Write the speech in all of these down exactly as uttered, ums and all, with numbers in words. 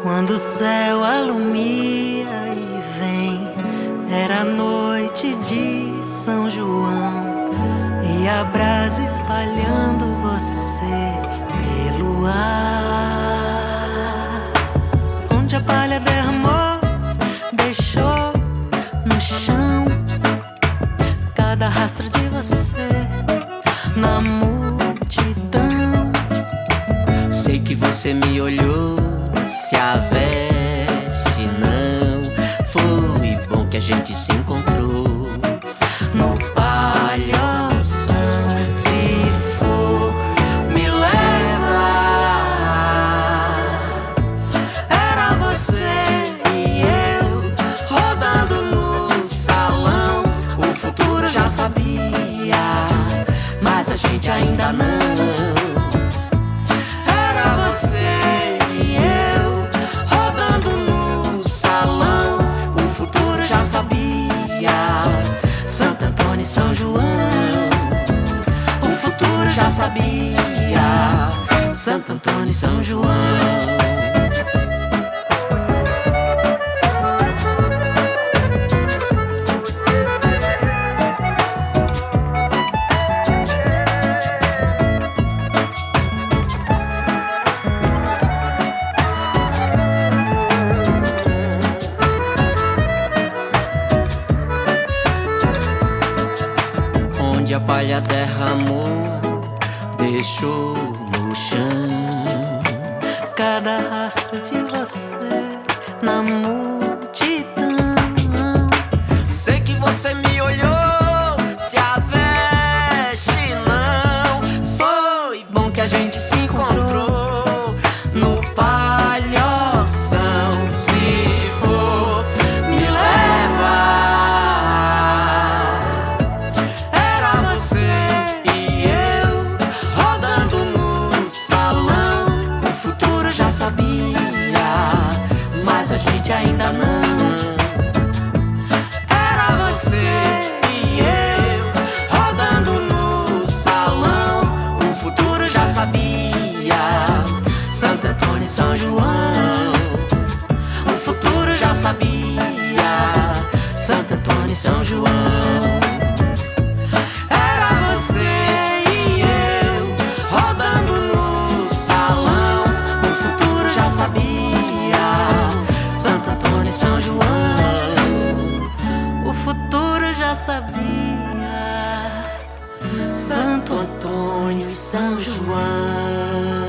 Quando o céu alumia e vem, era a noite de São João, e a brasa espalhando você pelo ar. Onde a palha derramou, deixou no chão cada rastro de você na multidão. Sei que você me olhou, se aveste não. Foi bom que a gente se encontrou no palhação. Se for, me leva. Era você e eu rodando no salão. O futuro já sabia, mas a gente ainda não. Era você e eu rodando no salão. O futuro já sabia, Santo Antônio e São João. O futuro já sabia, Santo Antônio e São João. Onde a palha derramou, deixou no chão cada rastro de você na multidão. Sei que você me olhou, se aveste não. Foi bom que a gente se encontrou no palhação. Se for, me leva. Era você e eu rodando no salão. O futuro já sabia, mas a gente ainda não. Era você e eu rodando no salão. O futuro já sabia, Santo Antônio e São João. O futuro já sabia, Santo Antônio e São João. Era você e eu rodando no salão. O futuro já sabia, Santo Antônio e São João. O futuro já sabia, Santo Antônio e São João.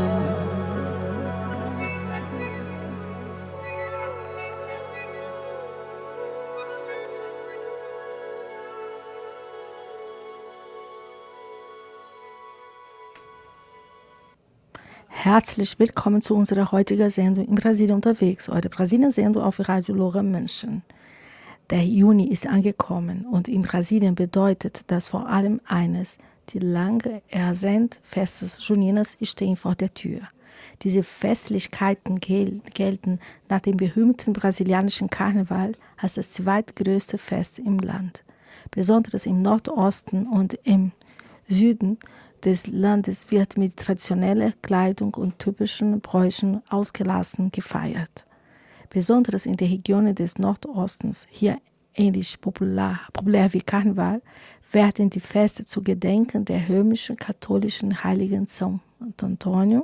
Herzlich willkommen zu unserer heutigen Sendung in Brasilien unterwegs, eure Brasilien-Sendung auf Radio Lora München. Der Juni ist angekommen und in Brasilien bedeutet das vor allem eines: die lange ersehnten Festes Juninas stehen vor der Tür. Diese Festlichkeiten gel- gelten nach dem berühmten brasilianischen Karneval als das zweitgrößte Fest im Land. Besonders im Nordosten und im Süden des Landes wird mit traditioneller Kleidung und typischen Bräuchen ausgelassen gefeiert. Besonders in den Regionen des Nordostens, hier ähnlich populär, populär wie Karneval, werden die Feste zu Gedenken der römischen katholischen Heiligen São Antônio,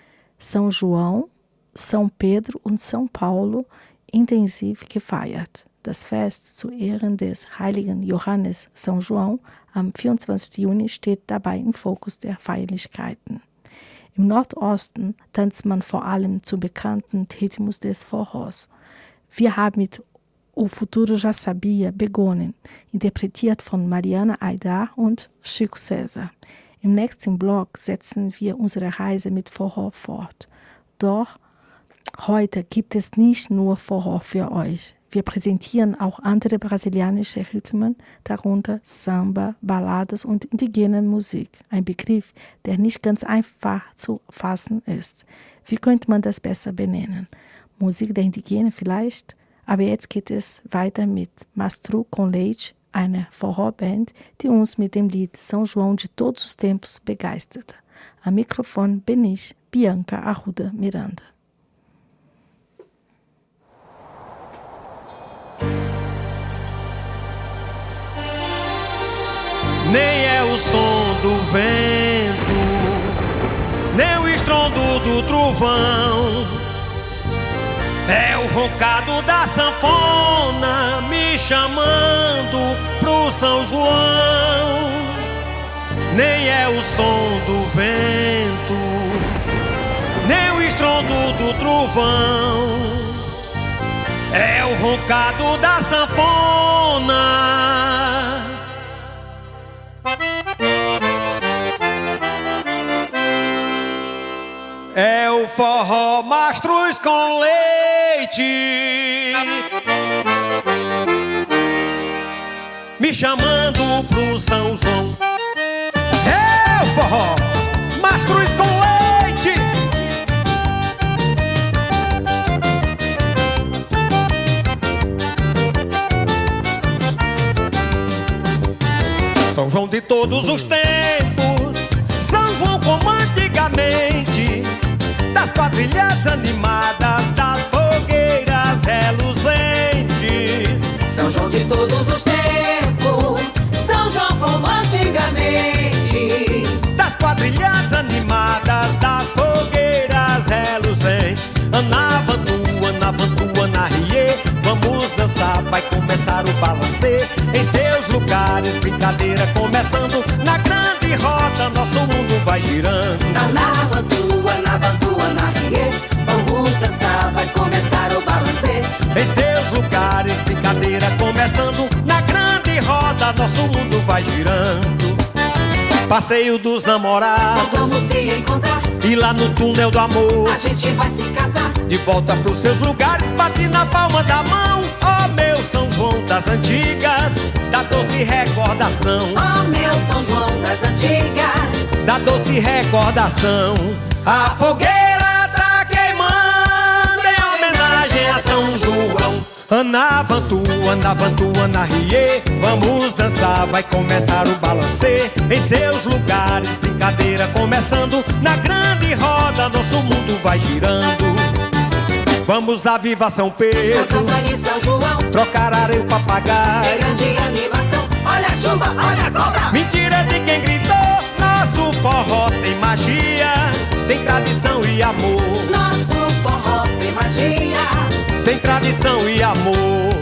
São João, São Pedro und São Paulo intensiv gefeiert. Das Fest zu Ehren des heiligen Johannes São João am vierundzwanzigsten Juni steht dabei im Fokus der Feierlichkeiten. Im Nordosten tanzt man vor allem zum bekannten Rhythmus des Forrós. Wir haben mit O Futuro Já Sabia begonnen, interpretiert von Mariana Aidar und Chico César. Im nächsten Blog setzen wir unsere Reise mit Forró fort. Doch heute gibt es nicht nur Forró für euch. Wir präsentieren auch andere brasilianische Rhythmen, darunter Samba, Balladas und indigene Musik. Ein Begriff, der nicht ganz einfach zu fassen ist. Wie könnte man das besser benennen? Musik der Indigenen vielleicht? Aber jetzt geht es weiter mit Mastruz com Leite, eine Forró-Band, die uns mit dem Lied São João de todos os tempos begeisterte. Am Mikrofon bin ich, Bianca Arruda Miranda. do trovão, é o roncado da sanfona me chamando pro São João. Nem é o som do vento, nem o estrondo do trovão, é o roncado da sanfona. É o forró mastruz com leite me chamando pro São João. É o forró mastruz com leite São João de todos os tempos, São João como antigamente, das quadrilhas animadas, das fogueiras reluzentes. São João de todos os tempos, São João como antigamente, das quadrilhas animadas, das fogueiras reluzentes. Anavantu, anavantu, anarriê, vamos dançar, vai começar o balancê. Em seus lugares, brincadeira começando, na grande roda nosso mundo vai girando. Anavantu, anavantu, anarriê, vamos dançar, vai começar o balancê. Em seus lugares, brincadeira começando, na grande roda nosso mundo vai girando. Passeio dos namorados, nós vamos se encontrar, e lá no túnel do amor a gente vai se casar. De volta pros seus lugares, bate na palma da mão. Ó, oh, meu São João das antigas, da doce recordação. Ó, oh, meu São João das antigas, da doce recordação. A fogueira tá queimando em homenagem a São João. Anavantu, anavantu, anarriê, vamos dançar, vai começar o balancê. Em seus lugares, brincadeira começando, na grande roda nosso mundo vai girando. Vamos dar viva São Pedro, Santo Antônio e São João, trocar areia o papagaio. é grande animação, olha a chuva, olha a cobra. Mentira de quem gritou, nosso forró tem magia, tem tradição e amor. Nosso forró tem magia, tem tradição e amor.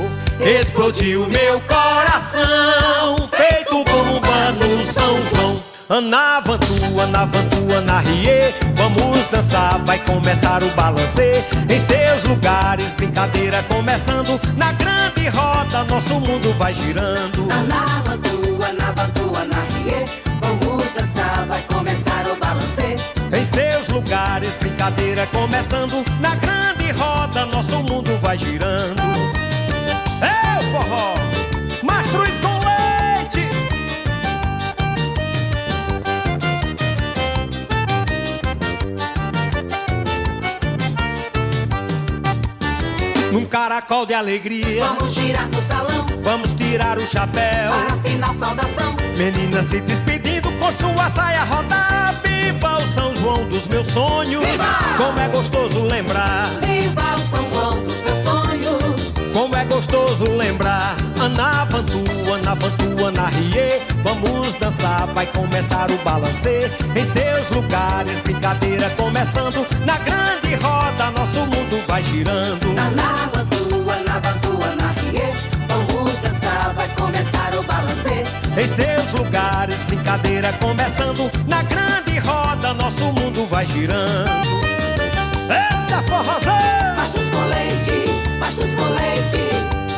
Explodiu meu coração, feito bomba no São João. Anavantu, anavantu, anarriê, vamos dançar, vai começar o balancê. Em seus lugares, brincadeira começando, na grande roda nosso mundo vai girando. Anavantu, anavantu, anarriê, vamos dançar, vai começar o balancê. Em seus lugares, brincadeira começando, na grande roda nosso mundo vai girando. É o forró mastruz com leite. Num caracol de alegria, vamos girar no salão, vamos tirar o chapéu, para a final saudação. Menina se despedindo com sua saia rodar. Viva o São João dos meus sonhos, Viva! Como é gostoso lembrar. Viva o São João dos meus sonhos, como é gostoso lembrar. Anavantu, anavantu, anarriê, vamos dançar, vai começar o balancê. Em seus lugares, brincadeira começando, na grande roda nosso mundo vai girando. Anavantu, anavantu, anarriê, vamos dançar, vai começar o balancê. Em seus lugares, brincadeira começando, na grande roda nosso mundo vai girando. Eita forrozão! Machos com leite, machos com leite.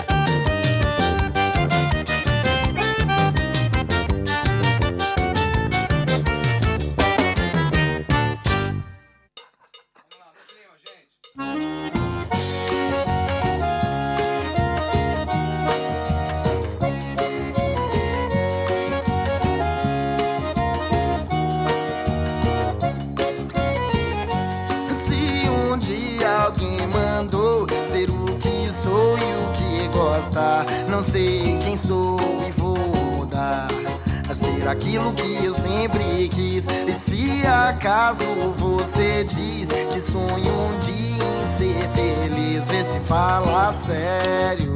Não sei quem sou e vou mudar a ser aquilo que eu sempre quis. E se acaso você diz que sonha um dia em ser feliz, vê se fala sério.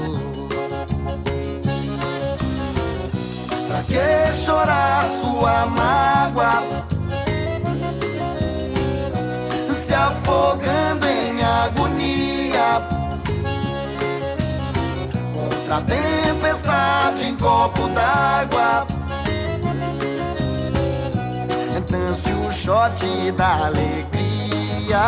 Pra que chorar sua mágoa se afogando em agonia contra a tempestade em copo d'água. Dance o shot da alegria.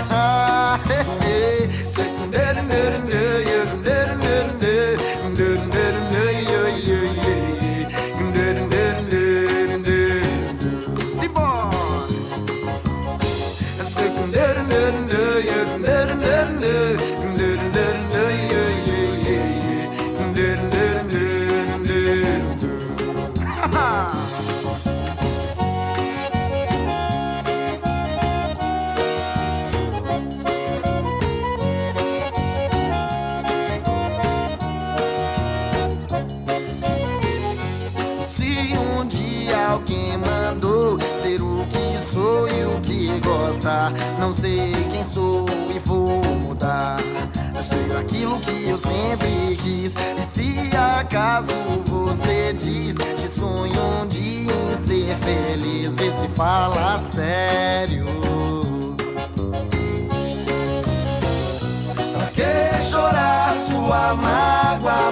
Não sei quem sou e vou mudar. Ser aquilo que eu sempre quis. E se acaso você diz que sonha um dia em ser feliz, vê se fala sério. Pra que chorar sua mágoa,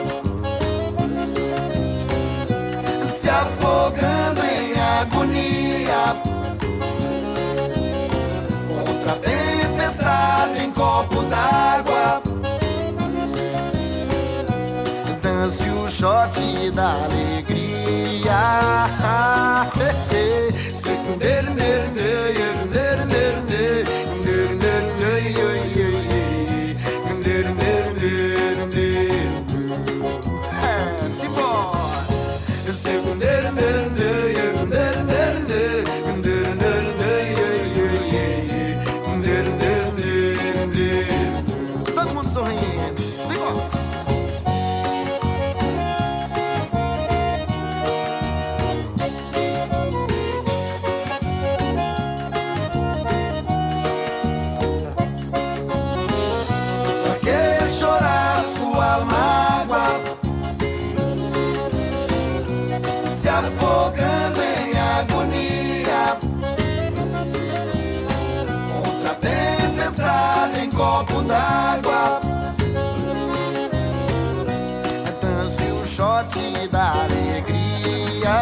se afogando em agonia contra a tempestade em copo d'água? Dance o shot da alegria. Todo mundo sorrindo. Simbora. Afogando em agonia contra a tempestade em copo d'água. Dance o shot da alegria.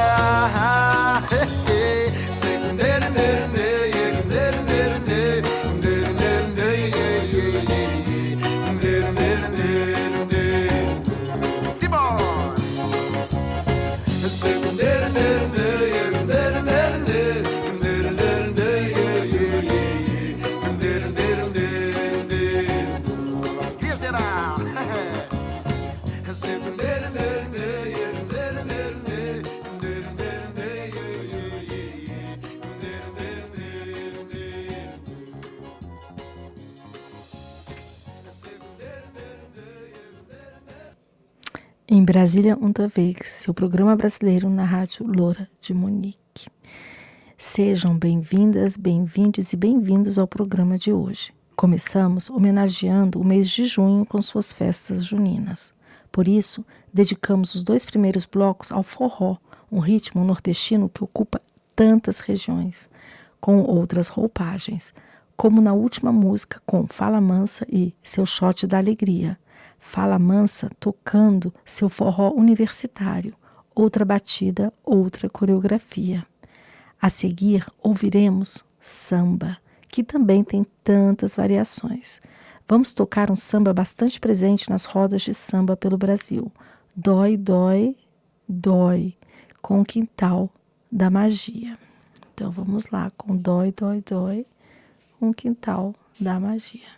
Em Brasília Unterwegs, seu programa brasileiro na Rádio Loura de Munique. Sejam bem-vindas, bem-vindos e bem-vindos ao programa de hoje. Começamos homenageando o mês de junho com suas festas juninas. Por isso, dedicamos os dois primeiros blocos ao forró, um ritmo nordestino que ocupa tantas regiões, com outras roupagens, como na última música com Fala Mansa e Seu Shot da Alegria. Fala Mansa tocando seu forró universitário, outra batida, outra coreografia. A seguir, ouviremos samba, que também tem tantas variações. Vamos tocar um samba bastante presente nas rodas de samba pelo Brasil. Dói, dói, dói, com o Quintal da Magia. Então vamos lá, com Dói, dói, dói, com o Quintal da Magia.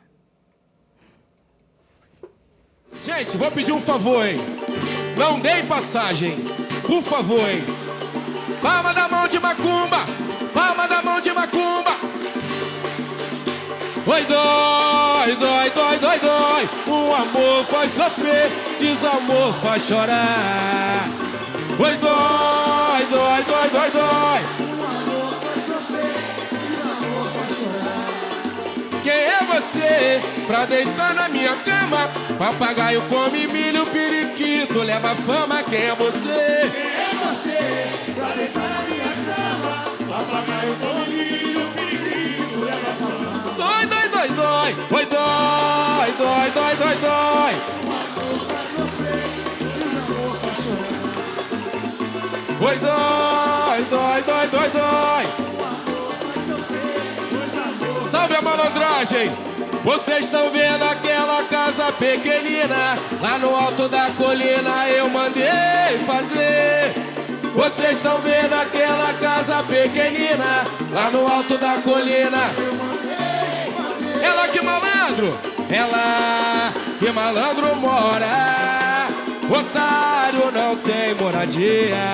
Gente, vou pedir um favor, hein? Não deem passagem, por favor, hein? Palma da mão de macumba, palma da mão de macumba. Oi, dói, dói, dói, dói, dói. O amor faz sofrer, desamor faz chorar. Oi, dói, dói, dói, dói, dói. O amor faz sofrer, desamor faz chorar. Quem é você pra deitar na minha cama? Papagaio come milho, periquito leva fama. Quem é você? Quem é você pra deitar na minha cama? Papagaio come milho, periquito leva fama. Dói, dói, oi dói, dói, dói, dói, dói. Oi dói, dói, dói, dói, dói. Salve a malandragem. Vocês estão vendo aquela casa pequenina, lá no alto da colina eu mandei fazer. Vocês estão vendo aquela casa pequenina, lá no alto da colina eu mandei fazer. Ela que malandro, ela que malandro mora, otário não tem moradia.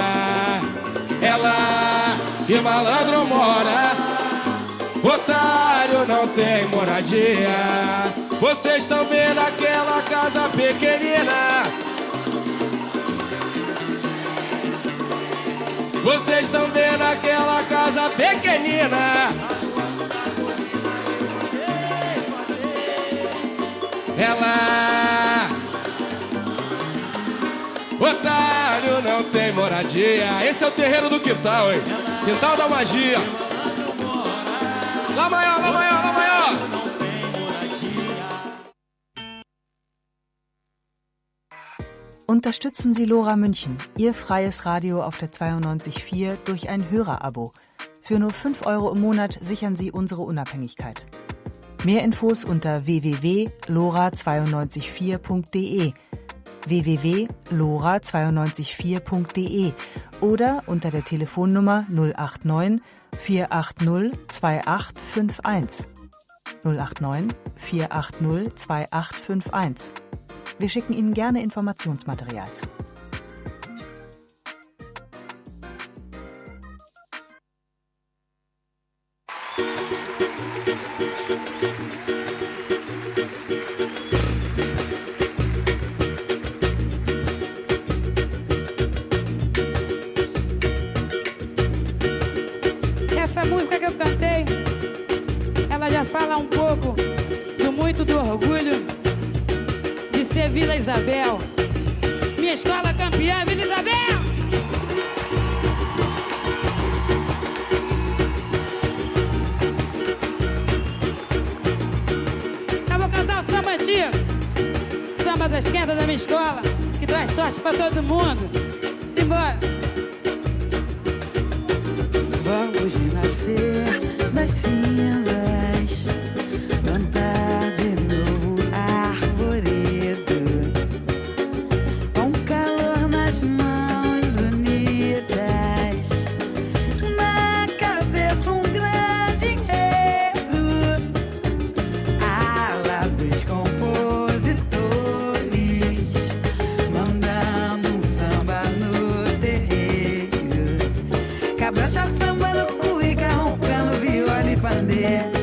Ela que malandro mora, otário não tem moradia. Vocês estão vendo aquela casa pequenina, vocês estão vendo aquela casa pequenina. Ela, otário não tem moradia. Esse é o terreiro do quintal, hein? Quintal da magia. Lá maior, lá maior, lá maior. Unterstützen Sie Lora München, Ihr freies Radio auf der zweiundneunzig Komma vier durch ein Hörerabo. Für nur fünf Euro im Monat sichern Sie unsere Unabhängigkeit. Mehr Infos unter w w w punkt lora zwei vier punkt de, w w w punkt lora zwei vier punkt de oder unter der Telefonnummer null acht neun vier acht null zwei acht fünf eins. null acht neun vier acht null zwei acht fünf eins. Wir schicken Ihnen gerne Informationsmaterial zu. Essa música que eu cantei, ela já fala um pouco do muito do orgulho de ser Vila Isabel. Minha escola campeã, Vila Isabel! Eu vou cantar o samba antigo, samba das quentas da minha escola, que traz sorte pra todo mundo. Simbora! Vamos renascer das cinzas, plantar de novo arvoredo, com calor nas mãos unidas, na cabeça um grande enredo, ala dos compositores, mandando um samba no terreiro, cabrocha samba no cuica, roncando viola e pandeiro.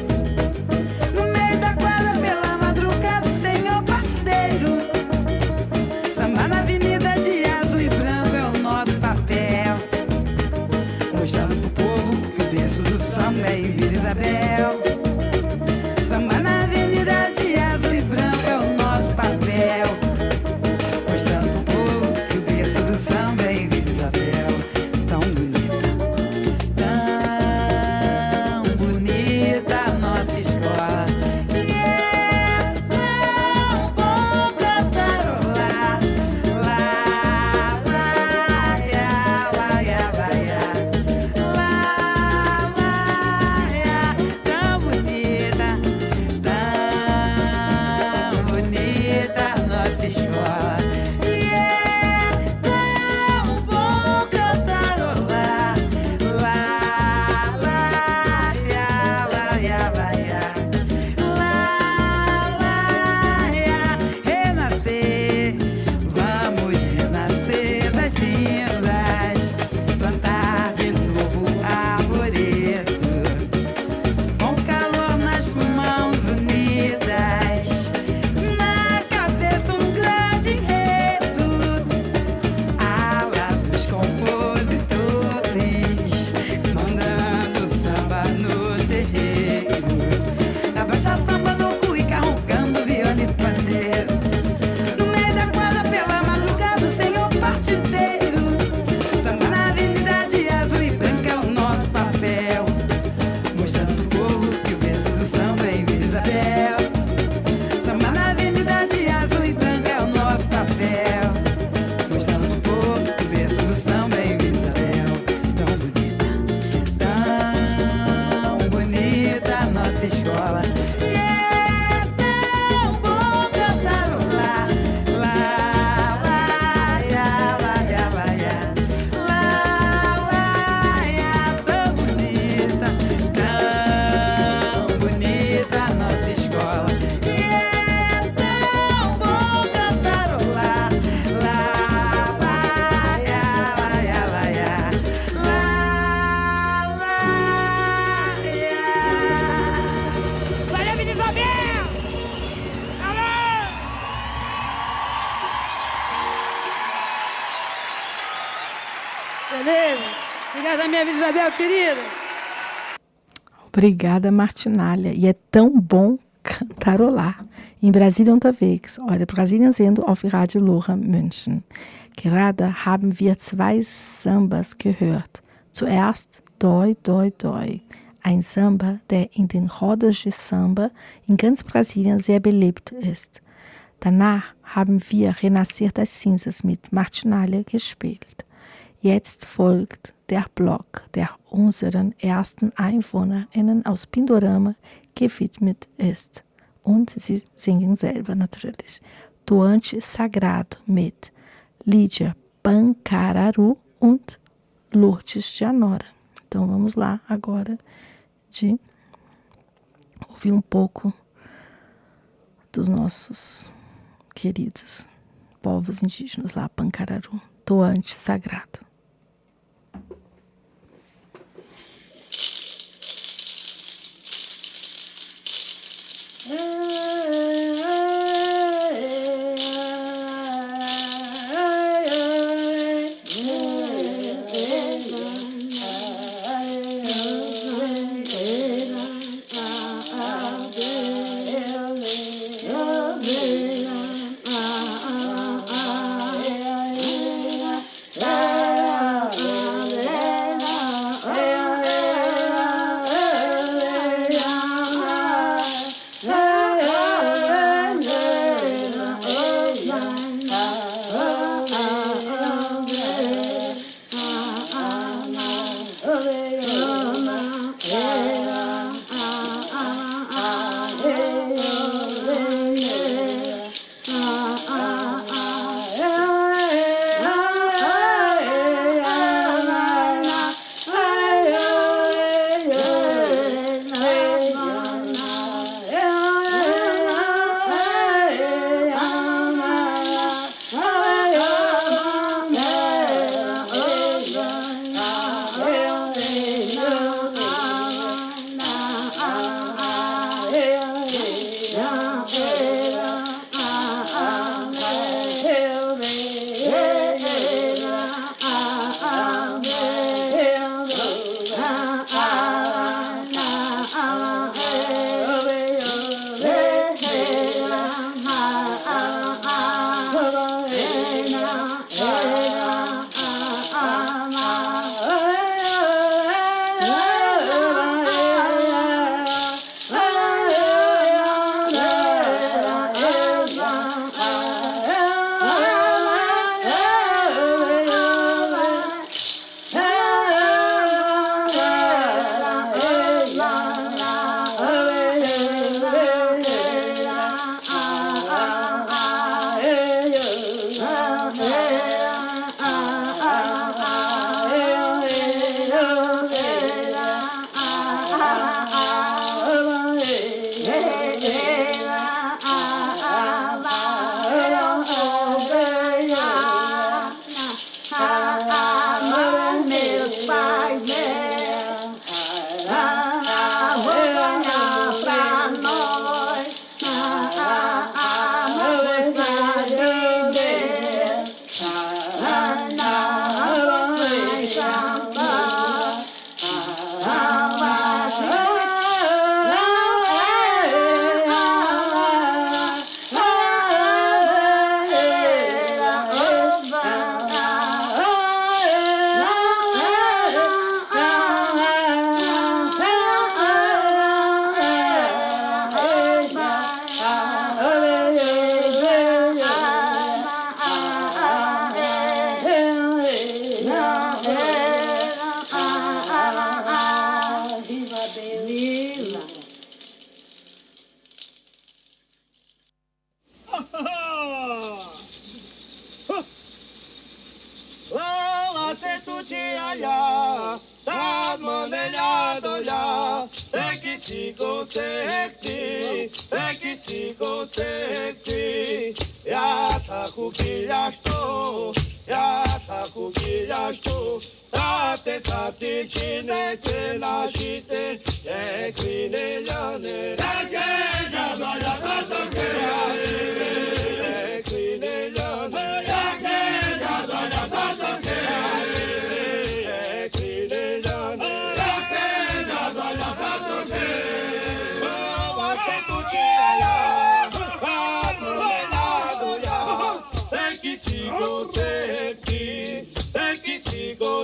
mesmo. Obrigada, minha Vila Isabel, querida. Obrigada, Martinalha. E é tão bom cantarolar. In Brasilien unterwegs, eure Brasilien-Sendung auf Radio Lora München. Gerade haben wir zwei Sambas gehört. Zuerst Doi Doi Doi, ein Samba, der in den Rodas de Samba in ganz Brasilien sehr beliebt ist. Danach haben wir Renascer das Cinzas mit Martinalha gespielt. Jetzt folgt der Block, der unseren ersten EinwohnerInnen aus Pindorama gewidmet ist. Und sie singen selber natürlich. Toante Sagrado mit Lídia Pancararu und Lourdes de Anora. Então vamos lá agora de ouvir um pouco dos nossos queridos povos indígenas lá, Pancararu, Toante Sagrado.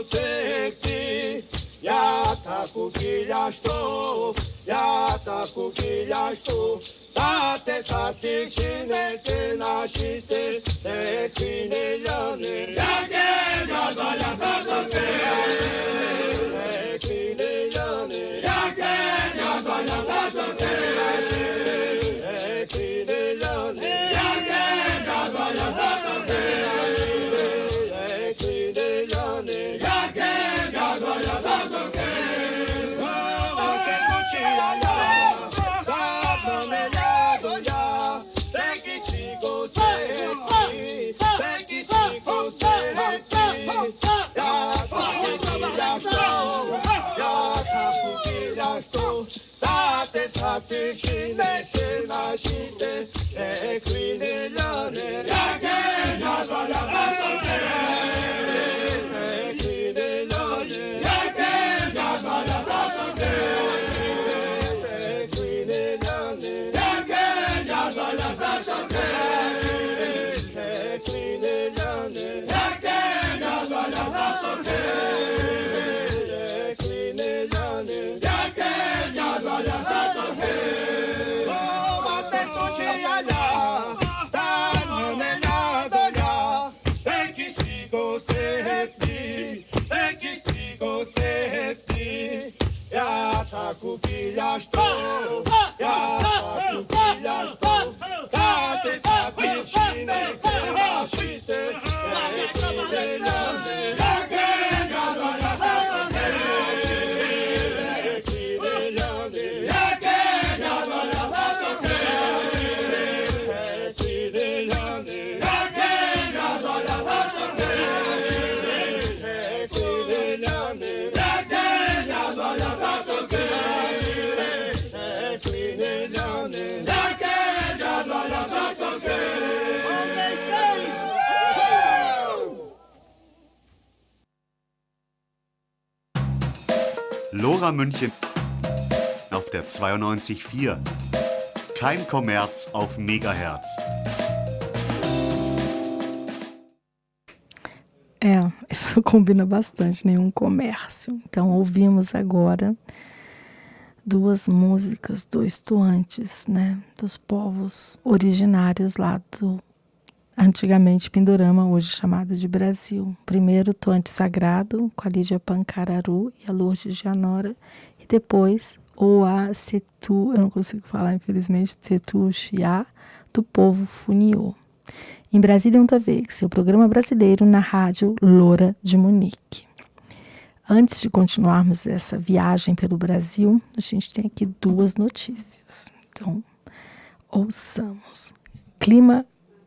sekti Yata kukilashto Yata kukilashto Tate sati shine tena shite Sekine yane Yake jadwala sakote Sekine yane Yake jadwala sakote Sekine yane Yake jadwala sakote Sekine yane Yake jadwala sakote Ate kuchia ya Sate shine shina shite Ekwine yane Yake jadwala sakote Ekwine yane Yake jadwala sakote Ekwine yane Yake jadwala sakote Ekwine yane Yake jadwala sakote Ekwine yane Yake jadwala sakote Kukilashto, yata kukilashto, tate sati shine tena shite, ekine yane, yake jadwala sakote, ekine yane, yake jadwala sakote, ekine yane, yake jadwala sakote, ekine yane, yake jadwala sakote. Lora München auf der zweiundneunzig Komma vier. Kein Kommerz auf Megahertz. É, isso combina bastante, nenhum comércio. Então ouvimos agora duas músicas, dois tuantes, né, dos povos originários lá do antigamente Pindorama, hoje chamado de Brasil. Primeiro, Tuante Sagrado, com a Lídia Pancararu e a Lourdes Gianora, e depois o a Setu, eu não consigo falar infelizmente, Setu Xia, do povo Funiô. Em Brasília, um Taveg, seu programa brasileiro na rádio Loura de Munique. Antes de continuarmos essa viagem pelo Brasil, a gente tem aqui duas notícias. Então, ouçamos. Klima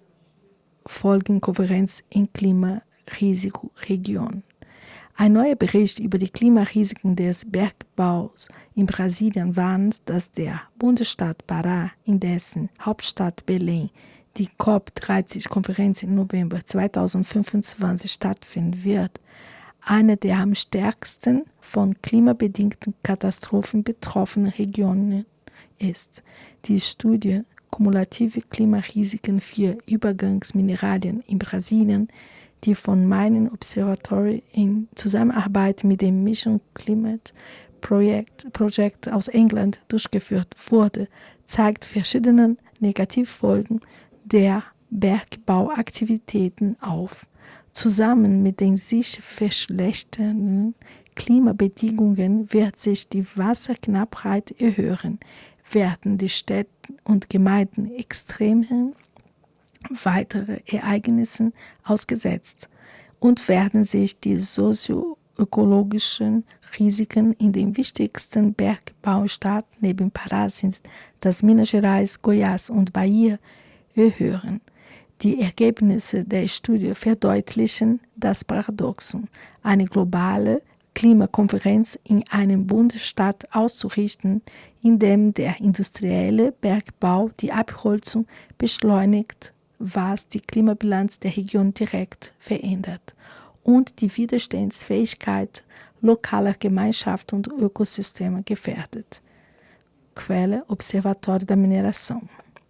Folgenkonferenz in Klimarisikoregion. Ein neuer Bericht über die Klimarisiken des Bergbaus in Brasilien warnt, dass der Bundesstaat Pará, in dessen Hauptstadt Belém die COP dreißig-Konferenz im November zweitausendfünfundzwanzig stattfinden wird, eine der am stärksten von klimabedingten Katastrophen betroffenen Regionen ist. Die Studie Kumulative Klimarisiken für Übergangsmineralien in Brasilien, die von Mining Observatory in Zusammenarbeit mit dem Mission Climate Project, Project aus England durchgeführt wurde, zeigt verschiedene Negativfolgen der Bergbauaktivitäten auf. Zusammen mit den sich verschlechternden Klimabedingungen wird sich die Wasserknappheit erhöhen, werden die Städte und Gemeinden extremen weitere Ereignissen ausgesetzt und werden sich die sozioökologischen Risiken in den wichtigsten Bergbaustaaten neben Pará sind, das Minas Gerais, Goiás und Bahia erhöhen. Die Ergebnisse der Studie verdeutlichen das Paradoxon, eine globale Klimakonferenz in einem Bundesstaat auszurichten, in dem der industrielle Bergbau die Abholzung beschleunigt, was die Klimabilanz der Region direkt verändert und die Widerstandsfähigkeit lokaler Gemeinschaften und Ökosysteme gefährdet. Quelle Observatório da Mineração.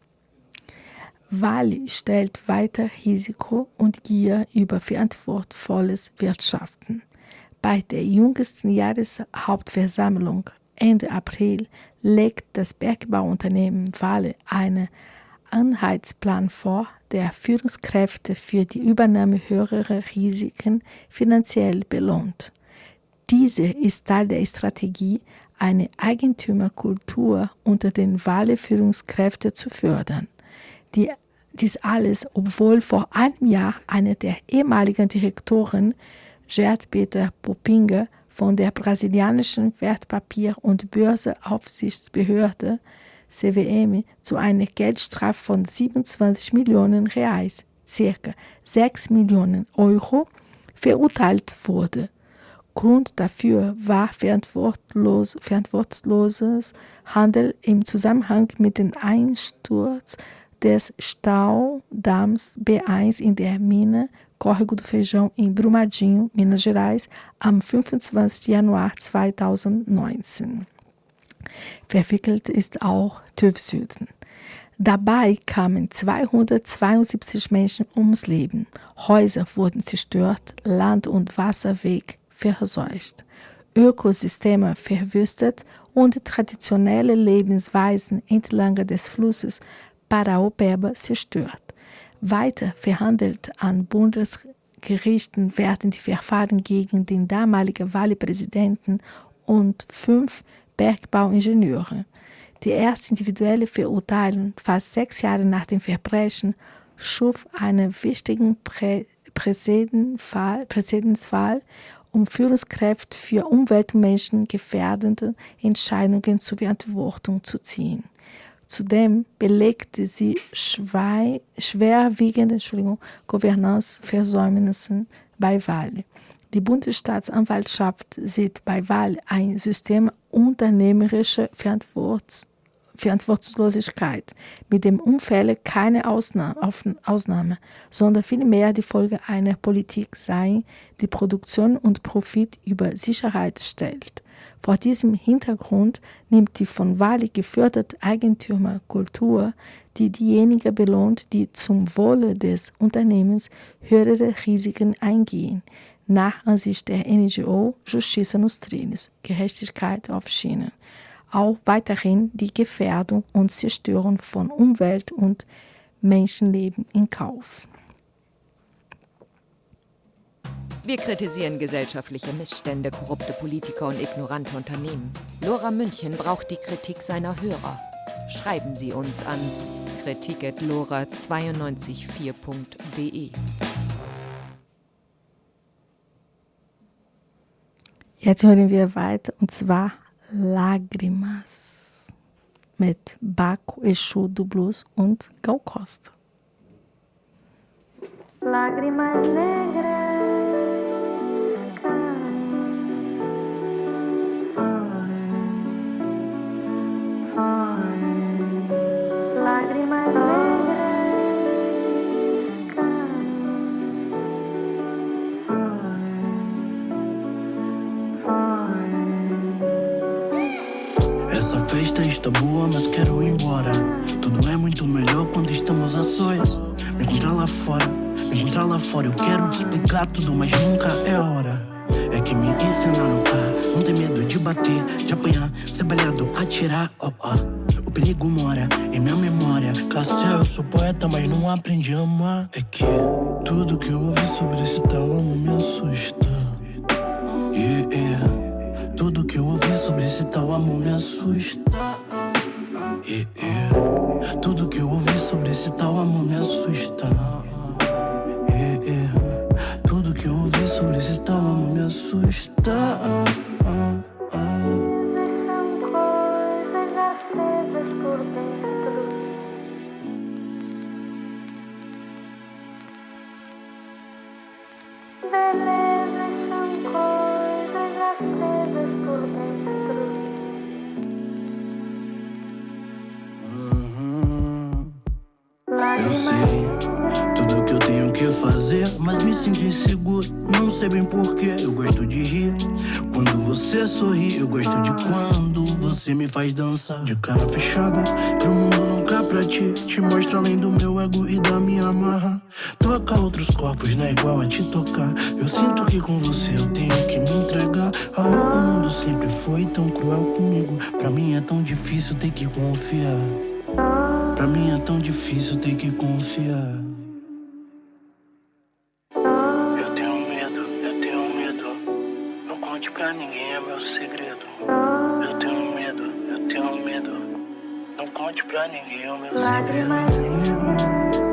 Vale stellt weiter Risiko und Gier über verantwortvolles Wirtschaften. Bei der jüngsten Jahreshauptversammlung Ende April legt das Bergbauunternehmen Vale einen Einheitsplan vor, der Führungskräfte für die Übernahme höherer Risiken finanziell belohnt. Diese ist Teil der Strategie, eine Eigentümerkultur unter den Vale-Führungskräften zu fördern. Die, dies alles, obwohl vor einem Jahr einer der ehemaligen Direktoren, Gerd-Peter Poppinga, von der brasilianischen Wertpapier- und Börseaufsichtsbehörde C V M zu einer Geldstrafe von siebenundzwanzig Millionen Reais, ca. sechs Millionen Euro, verurteilt wurde. Grund dafür war verantwortlos, verantwortungsloses Handeln im Zusammenhang mit dem Einsturz des Staudamms B eins in der Mine Córrego do Feijão in Brumadinho, Minas Gerais, am fünfundzwanzigsten Januar zweitausendneunzehn. Verwickelt ist auch TÜV Süden. Dabei kamen zweihundertzweiundsiebzig Menschen ums Leben. Häuser wurden zerstört, Land- und Wasserweg verseucht, Ökosysteme verwüstet und traditionelle Lebensweisen entlang des Flusses Paraopeba zerstört. Weiter verhandelt an Bundesgerichten werden die Verfahren gegen den damaligen Vale-Präsidenten und fünf Bergbauingenieure. Die erste individuelle Verurteilung, fast sechs Jahre nach dem Verbrechen, schuf einen wichtigen Prä- Präzedenzfall, Präzedenzfall, um Führungskräfte für umwelt- und menschengefährdende Entscheidungen zur Verantwortung zu ziehen. Zudem belegte sie schwei- schwerwiegende Entschuldigung, Governance-Versäumnisse bei Vale. Die Bundesstaatsanwaltschaft sieht bei Vale ein System unternehmerischer Verantwortungs- Verantwortungslosigkeit, mit dem Unfälle keine Ausnahme, sondern vielmehr die Folge einer Politik sei, die Produktion und Profit über Sicherheit stellt. Vor diesem Hintergrund nimmt die von Vale geförderte Eigentümerkultur, die diejenigen belohnt, die zum Wohle des Unternehmens höhere Risiken eingehen, nach Ansicht der N G O Justiça nos Trilhos, Gerechtigkeit auf Schienen, auch weiterhin die Gefährdung und Zerstörung von Umwelt und Menschenleben in Kauf. Wir kritisieren gesellschaftliche Missstände, korrupte Politiker und ignorante Unternehmen. Lora München braucht die Kritik seiner Hörer. Schreiben Sie uns an kritik at lora zwei neun vier punkt de. Jetzt hören wir weiter, und zwar Lágrimas mit Baco, Exu do Blues und Gal Costa. Lágrimas negras lágrimas Essa festa está boa, mas quero ir embora. Tudo é muito melhor quando estamos a sós. Me encontrar lá fora, me encontrar lá fora. Eu quero te explicar tudo, mas nunca é hora. É que me ensinaram a não ter medo de bater, de apanhar, ser baleado, atirar, oh, oh. O perigo mora em minha memória. Cassel, eu sou poeta, mas não aprendi a amar. É que tudo que eu ouvi sobre esse tal amor me assusta. Yeah, yeah. Tudo que eu ouvi sobre esse tal amor me assusta. Yeah, yeah. Tudo que eu ouvi sobre esse tal amor me assusta. Yeah, yeah. Tudo que eu ouvi sobre esse tal amor me assusta. Eu sei tudo que eu tenho que que fazer, mas me sinto inseguro. Não sei bem porquê, eu gosto de rir. Quando você sorri, eu gosto de quando você me faz dançar. De cara fechada, pro mundo nunca pra ti. Te mostra além do meu ego e da minha amarra. Toca outros corpos, não é igual a te tocar. Eu sinto que com você eu tenho que me entregar. Amor, o mundo sempre foi tão cruel comigo. Pra mim é tão difícil ter que confiar. Pra mim é tão difícil ter que confiar. Eu tenho medo, eu tenho medo. Não conte pra ninguém, é meu segredo. Eu tenho medo, eu tenho medo. Não conte pra ninguém, é meu segredo.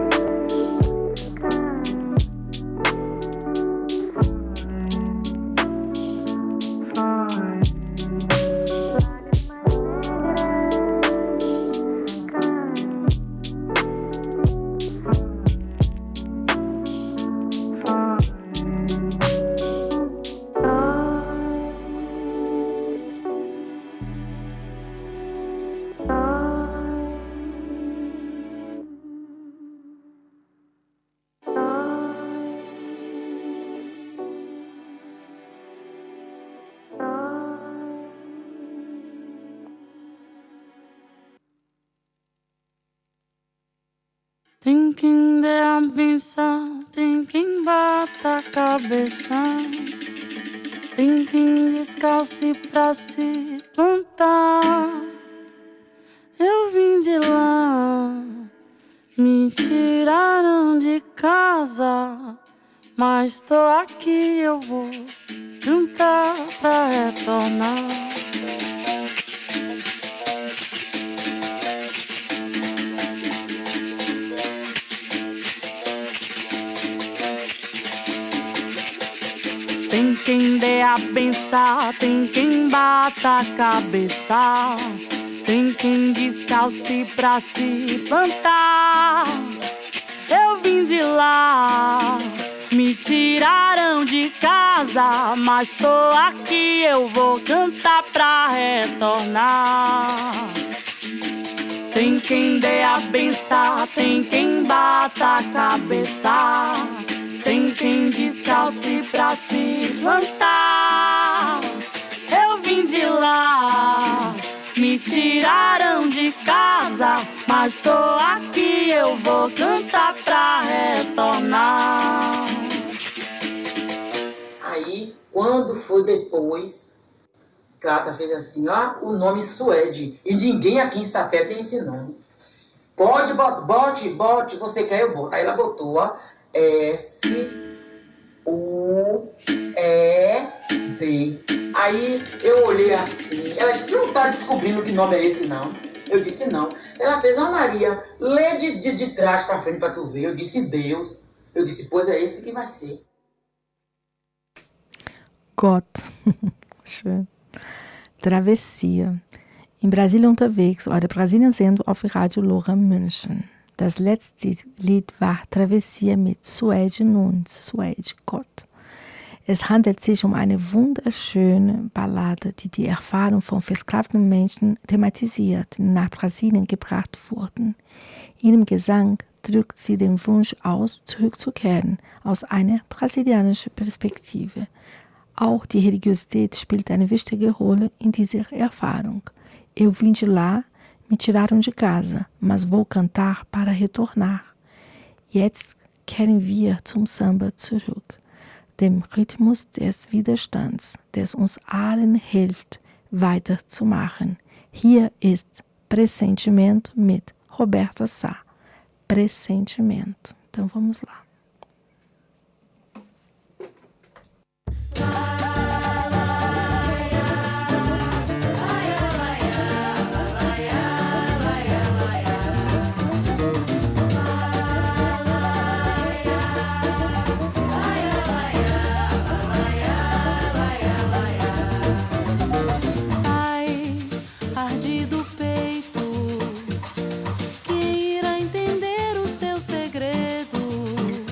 Tem quem dê a benção, tem quem bata a cabeça, tem quem descalce pra se plantar. Eu vim de lá, me tiraram de casa, mas tô aqui, eu vou cantar pra retornar. Tem quem dê a benção, tem quem bata a cabeça, tem quem descalce pra se plantar. Eu vim de lá, me tiraram de casa, mas tô aqui, eu vou cantar pra retornar. Tem quem dê a benção, tem quem bata a cabeça, tem quem descalce pra se plantar. Eu vim de lá, me tiraram de casa, mas tô aqui, eu vou cantar pra retornar. Aí, quando foi depois, Cata fez assim, ó, o nome Suede. E ninguém aqui em Sapé tem esse nome. Pode, bote, bote, você quer, eu boto. Aí ela botou, ó, S, U, E, D. Aí eu olhei assim, ela disse, não tá descobrindo que nome é esse, não. Eu disse, não. Ela fez, ó, Maria, lê de, de, de trás pra frente pra tu ver. Eu disse, Deus. Eu disse, pois é esse que vai ser. Gott. Schön. Travessia. In Brasilien unterwegs oder Brasilien sendo auf Radio Lora München. Das letzte Lied war Travessia mit Suede Nunes, Suede Gott. Es handelt sich um eine wunderschöne Ballade, die die Erfahrung von versklavten Menschen thematisiert, die nach Brasilien gebracht wurden. In ihrem Gesang drückt sie den Wunsch aus, zurückzukehren, aus einer brasilianischen Perspektive. Auch die Religiosität spielt eine wichtige Rolle in dieser Erfahrung. Eu vim de lá, me tiraram de casa, mas vou cantar para retornar. Jetzt kehren wir zum Samba zurück, dem Rhythmus des Widerstands, der uns allen hilft, weiterzumachen. Hier ist Pressentimento mit Roberta Sá. Pressentimento. Então vamos lá. Peito, que irá entender o seu segredo.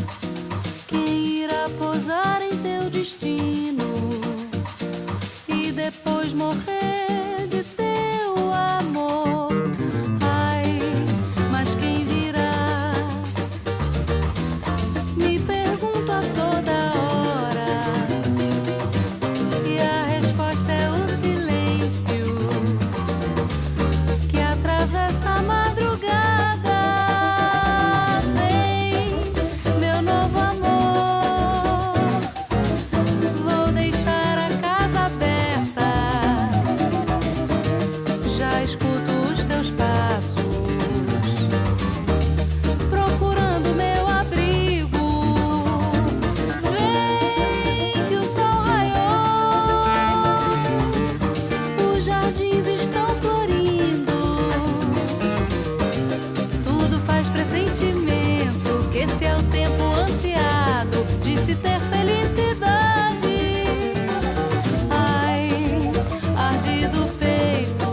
Esse é o tempo ansiado de se ter felicidade. Ai, arde do peito.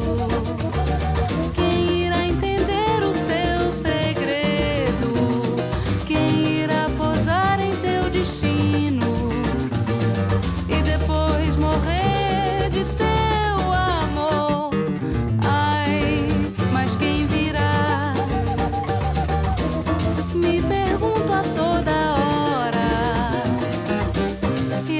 Quem irá entender o seu segredo? Quem irá posar em teu destino e depois morrer de teu amor? Ai, mas quem virá? Me pergunto a toda hora.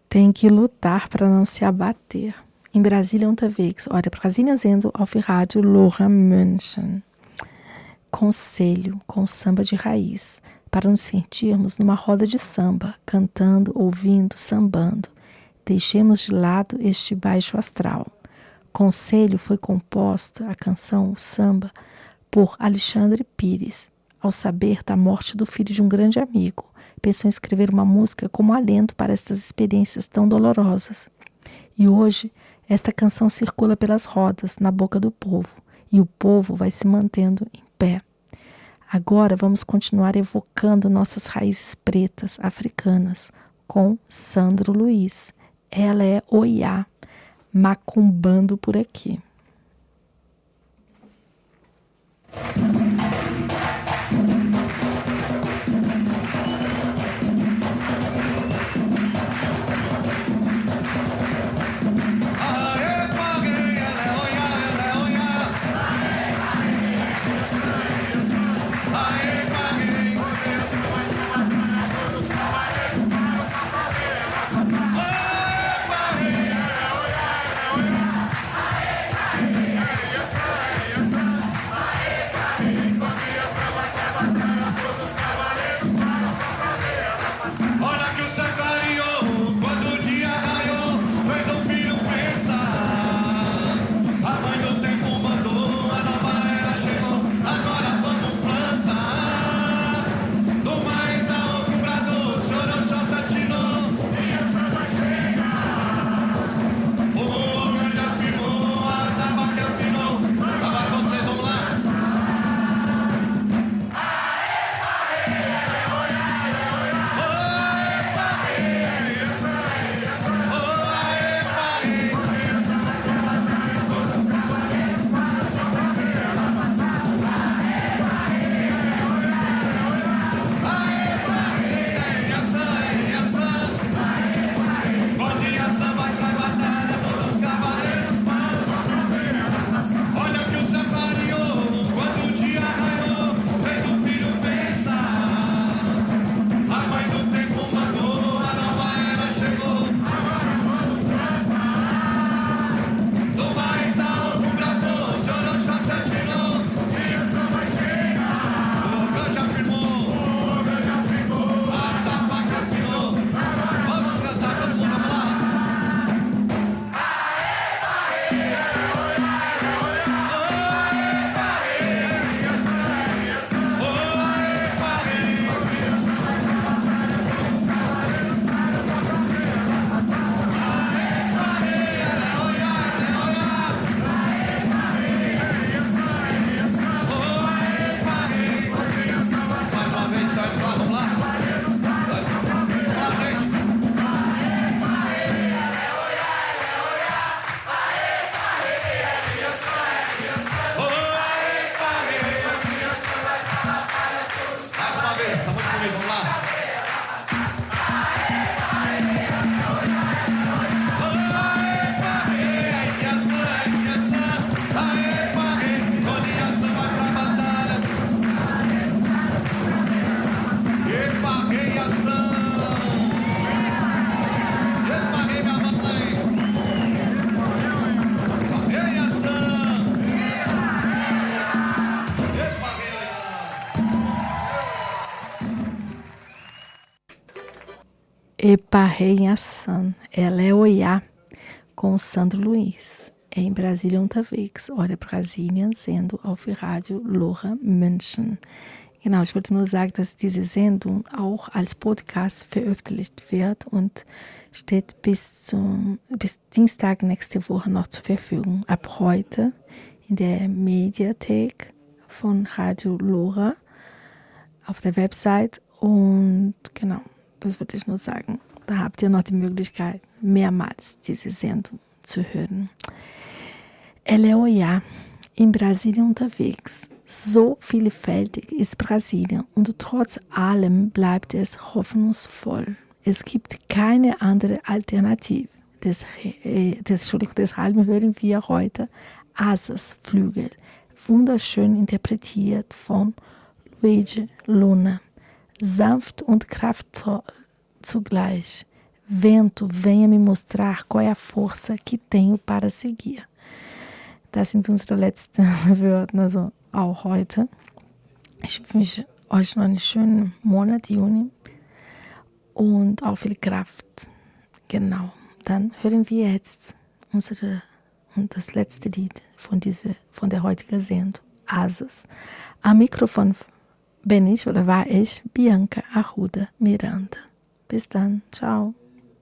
Tem que lutar para não se abater. Em Brasília unterwegs, olha, Brasília sendo auf Rádio Lora München. Conselho com samba de raiz, para nos sentirmos numa roda de samba, cantando, ouvindo, sambando. Deixemos de lado este baixo astral. Conselho foi composta, a canção, o samba, por Alexandre Pires. Ao saber da morte do filho de um grande amigo, pensou em escrever uma música como alento para estas experiências tão dolorosas. E hoje, esta canção circula pelas rodas, na boca do povo, e o povo vai se mantendo em pé. Agora vamos continuar evocando nossas raízes pretas, africanas, com Sandro Luiz. Ela é Oiá, macumbando por aqui. Eparrei em ação. Ela é Oiá, com Sandro Luiz. Em Brasília unterwegs. Oder Brasilien sendo auf Rádio Lora München. Genau, ich wollte nur sagen, dass diese Sendung auch als Podcast veröffentlicht wird und steht bis zum bis Dienstag nächste Woche noch zur Verfügung. Ab heute in der Mediathek von Radio Lora auf der Website. Und genau, das wollte ich nur sagen. Da habt ihr noch die Möglichkeit, mehrmals diese Sendung zu hören. Ela é Oiá, in Brasilien unterwegs. So vielfältig ist Brasilien und trotz allem bleibt es hoffnungsvoll. Es gibt keine andere Alternative. Des, äh, des, Entschuldigung, deshalb hören wir heute Asas Flügel, wunderschön interpretiert von Luigi Luna. Sanft und kraftvoll zugleich Vento, venha me mostrar qual é a força que tenho para seguir. Das sind unsere letzten Wörter, also auch heute. Ich wünsche euch noch einen schönen Monat, Juni, und auch viel Kraft. Genau, dann hören wir jetzt unsere und das letzte Lied von, diese, von der heutigen Sendung, Asas. Am Mikrofon bin ich oder war ich, Bianca Arruda Miranda. Bis dann, ciao.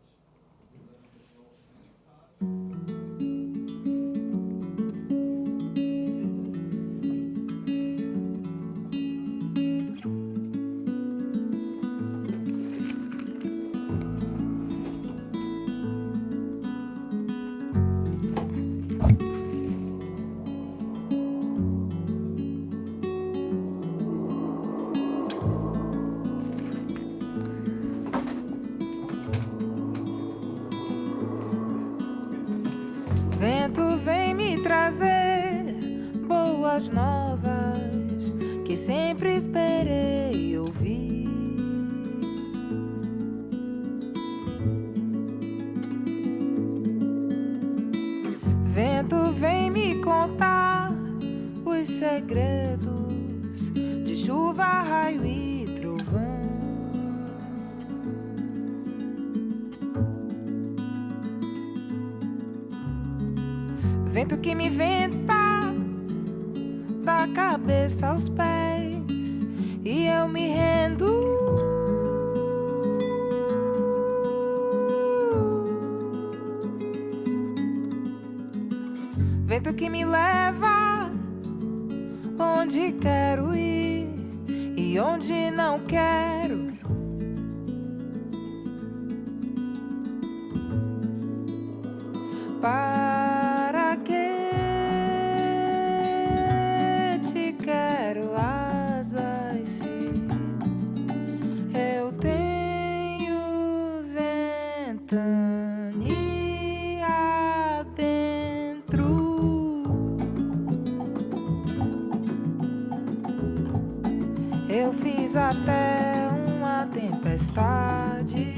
Vento vem me trazer boas novas que sempre esperei ouvir. Vento vem me contar os segredos de chuva, raio e trovão. Vento que me venta da cabeça aos pés e eu me rendo. Vento que me leva onde quero ir e onde não quero. Para que te quero asas se eu tenho ventania dentro? Eu fiz até uma tempestade,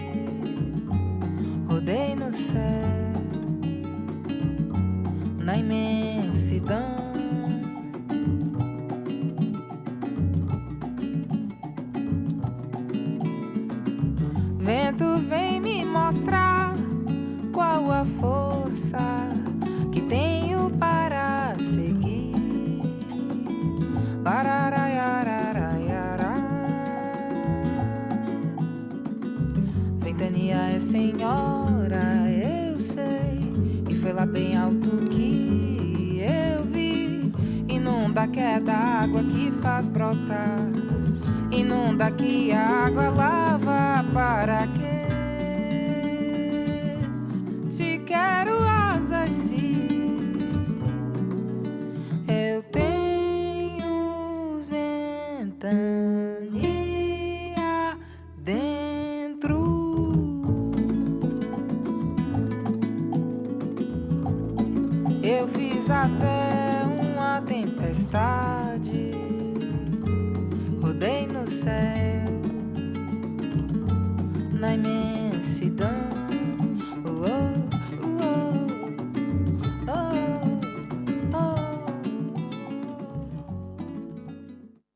rodei no céu, na imensidão. Vento vem me mostrar qual a força que tenho para seguir. Lararaiararaiará. Ventania é senhora, eu sei, e foi lá bem alto que eu vi. Inunda que é da água que faz brotar, inunda que a água lava. Para que te quero asas se eu tenho ventania dentro? Eu fiz até uma tempestade, rodei no céu, na imensidão.